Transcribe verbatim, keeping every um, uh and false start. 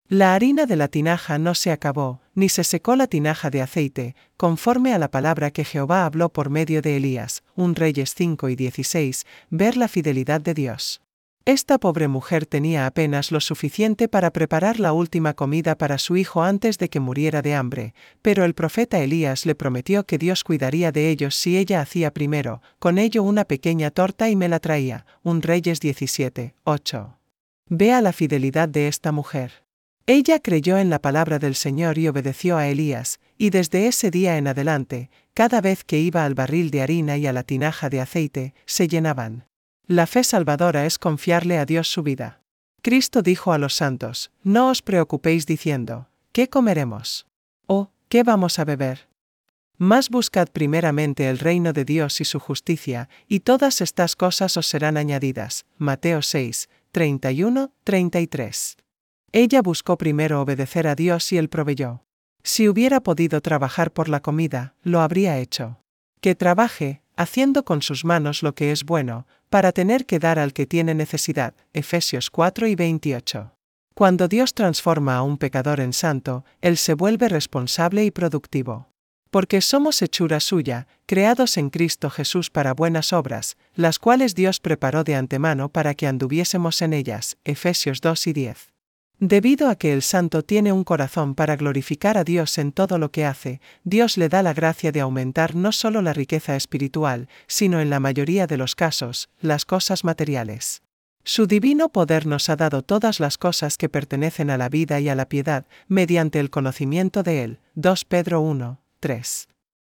La harina de la tinaja no se acabó, ni se secó la tinaja de aceite, conforme a la palabra que Jehová habló por medio de Elías. Primera Reyes cinco y dieciséis, ver la fidelidad de Dios. Esta pobre mujer tenía apenas lo suficiente para preparar la última comida para su hijo antes de que muriera de hambre, pero el profeta Elías le prometió que Dios cuidaría de ellos si ella hacía primero, con ello una pequeña torta y me la traía. Primera Reyes diecisiete, ocho. Vea la fidelidad de esta mujer. Ella creyó en la palabra del Señor y obedeció a Elías, y desde ese día en adelante, cada vez que iba al barril de harina y a la tinaja de aceite, se llenaban. La fe salvadora es confiarle a Dios su vida. Cristo dijo a los santos: no os preocupéis diciendo, ¿qué comeremos? ¿O qué vamos a beber? Mas buscad primeramente el reino de Dios y su justicia, y todas estas cosas os serán añadidas. Mateo seis, treinta y uno, treinta y tres. Ella buscó primero obedecer a Dios y Él proveyó. Si hubiera podido trabajar por la comida, lo habría hecho. Que trabaje, haciendo con sus manos lo que es bueno, para tener que dar al que tiene necesidad. Efesios cuatro y veintiocho. Cuando Dios transforma a un pecador en santo, Él se vuelve responsable y productivo. Porque somos hechura suya, creados en Cristo Jesús para buenas obras, las cuales Dios preparó de antemano para que anduviésemos en ellas. Efesios dos y diez. Debido a que el santo tiene un corazón para glorificar a Dios en todo lo que hace, Dios le da la gracia de aumentar no solo la riqueza espiritual, sino en la mayoría de los casos, las cosas materiales. Su divino poder nos ha dado todas las cosas que pertenecen a la vida y a la piedad, mediante el conocimiento de Él. Dos Pedro uno, tres.